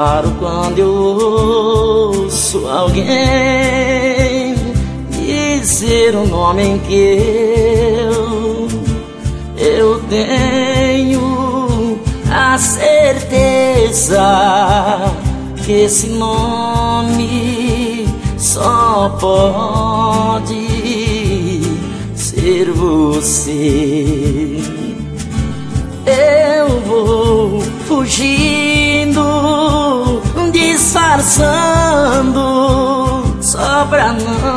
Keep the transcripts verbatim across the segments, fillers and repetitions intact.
Paro quando eu ouço alguém dizer o nome em que eu, eu tenho a certeza que esse nome só pode ser você. Eu vou fugindo, disfarçando, só pra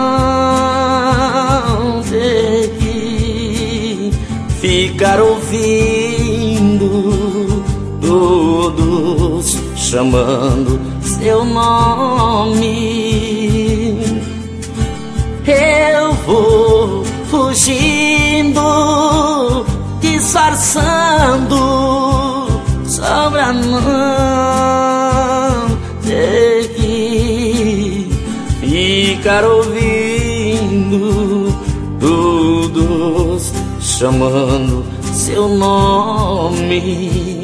não ter que ficar ouvindo todos chamando seu nome. Eu vou fugindo, disfarçando, só pra não ter que ficar ouvindo todos chamando seu nome.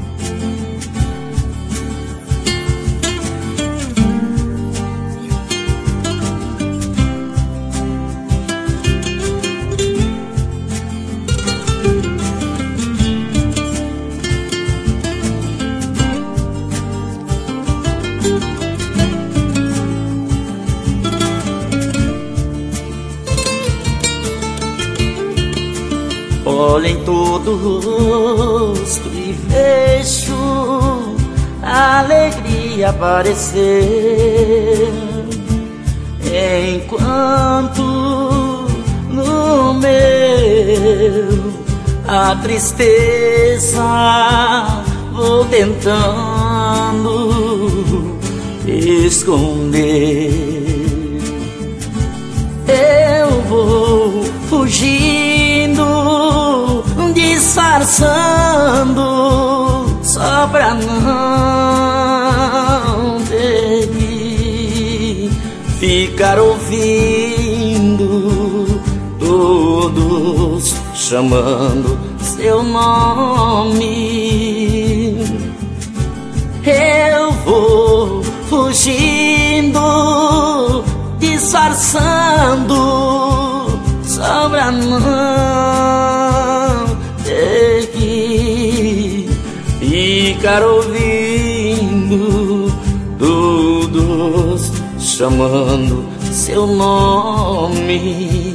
Olho em todo o rosto e vejo a alegria aparecer, enquanto no meu a tristeza vou tentando esconder. Eu vou fugindo, disfarçando, só pra não ter que ficar ouvindo todos chamando seu nome. Eu vou fugindo, disfarçando, só pra não ter que ficar ouvindo todos chamando seu nome.